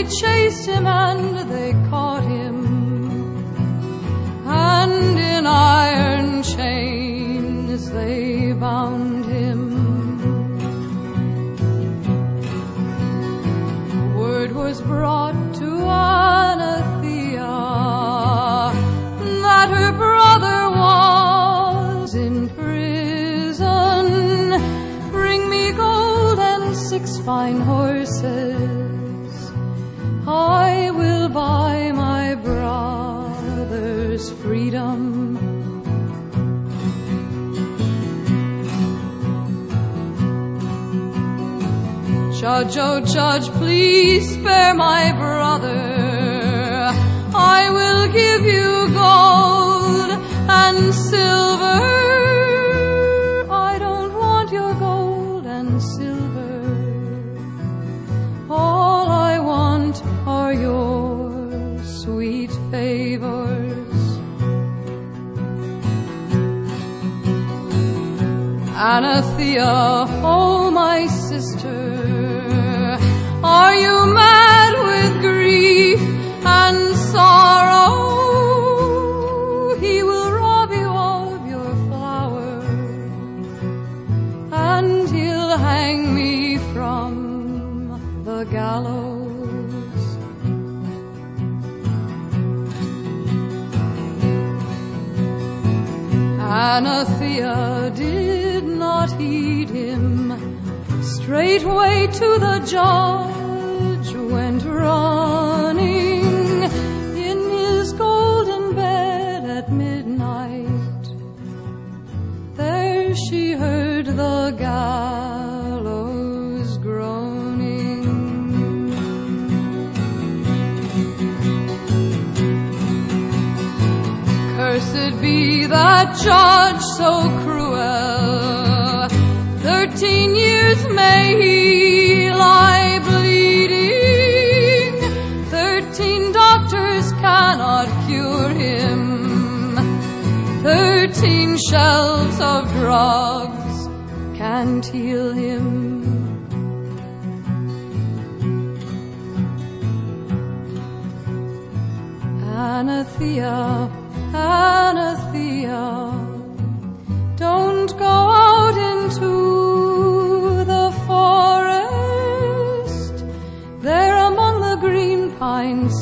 they chased him and they caught him, and in iron chains they bound him. Word was brought to Anathea that her brother was in prison. Bring me gold and 6 fine horses, I will buy my brother's freedom. Judge, oh judge, please spare my brother. I will give you gold and silver. I don't want your gold and silver. All I want are your sweet favors. Anathea, oh my sister, are you mad with grief and sorrow? He will rob you of your flower, and he'll hang me from the gallows. Anathea did not heed him. Straightway to the judge went running. In his golden bed at midnight, there she heard the gallows groaning. Cursed be that judge so cruel, 13 years may he lie bleeding. 13 doctors cannot cure him. 13 shelves of drugs can't heal him. Anathea, Anathea, don't go out into the forest. There among the green pines